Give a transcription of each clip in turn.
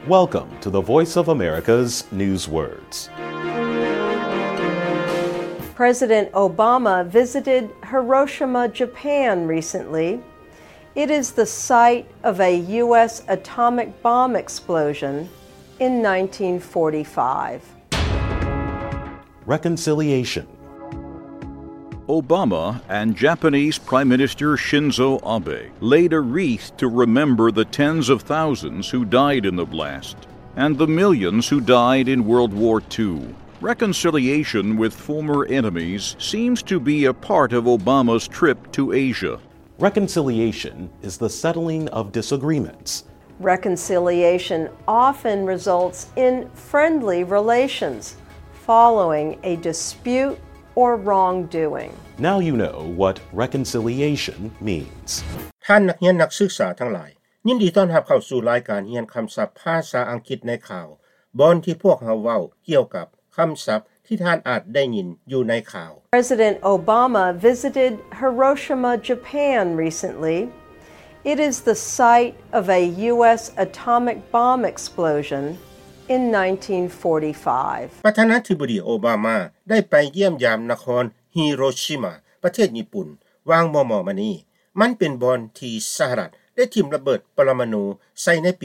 Welcome to the Voice of America's Newswords. President Obama visited Hiroshima, Japan recently. It is the site of a U.S. atomic bomb explosion in 1945. Reconciliation. Obama and Japanese Prime Minister Shinzo Abe laid a wreath to remember the tens of thousands who died in the blast and the millions who died in World War II. Reconciliation with former enemies seems to be a part of Obama's trip to Asia. Reconciliation is the settling of disagreements. Reconciliation often results in friendly relations following a dispute or wrongdoing. Now you know what reconciliation means. ท่านนักเรียนนักศึกษาทั้งหลายยินดีต้อนรับเข้าสู่รายการเรียนคำศัพท์ภาษาอังกฤษในข่าวบอนที่พวกเราเว้าเกี่ยวกับคำศัพท์ที่ท่านอาจได้ยินอยู่ในข่าว President Obama visited Hiroshima, Japan recently. It is the site of a U.S. atomic bomb explosion in 1945. ประธานาธิบดีโอบามาได้ไปเยี่ยมยามนครฮิโรชิมาประเทศญี่ปุ่นวางมอมานี้มันเป็นบอนที่สหรัฐได้ทิ่มระเบิดปรมาณูใส่ในปี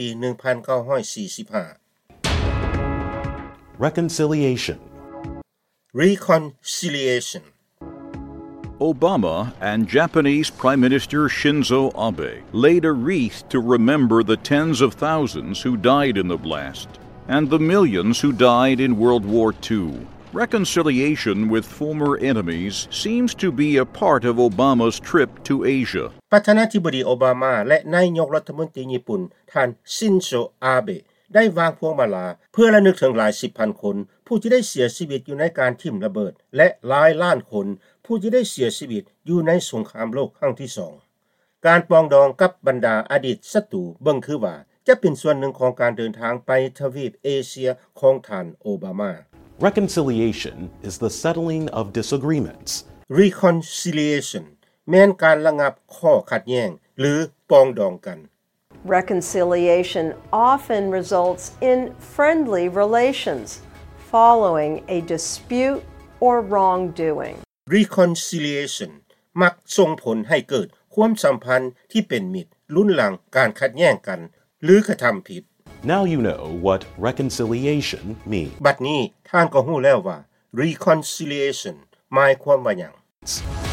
1945 Reconciliation. Reconciliation. Obama and Japanese Prime Minister Shinzo Abe laid a wreath to remember the tens of thousands who died in the blast and the millions who died in World War II. Reconciliation with former enemies seems to be a part of Obama's trip to Asia. ประธานาธิบดีโอบามาและนายกรัฐมนตรีญี่ปุ่นท่านชินโซอาเบะได้วางพวงมาลาเพื่อระลึกถึงหลายสิบพันคนผู้ที่ได้เสียชีวิตอยู่ในการทิ่มระเบิดและหลายล้านคนผู้ที่ได้เสียชีวิตอยู่ในสงครามโลกครั้งที่2การปรองดองกับบรรดาอดีตศัตรูเบิ่งคือว่าจะเป็นส่วนหนึ่งของการเดินทางไปทวีปเอเชียของท่านโอบามา Reconciliation is the settling of disagreements. Reconciliation แม้นการระงับข้อขัดแย้งหรือปรองดองกัน Reconciliation often results in friendly relations following a dispute or wrongdoing. Reconciliation มักส่งผลให้เกิดความสัมพันธ์ที่เป็นมิตรลุ้นหลังการขัดแย้งกันหรือกระทำผิด Now you know what reconciliation means. บัดนี้ท่านก็รู้แล้วว่า reconciliation หมายความว่าหยัง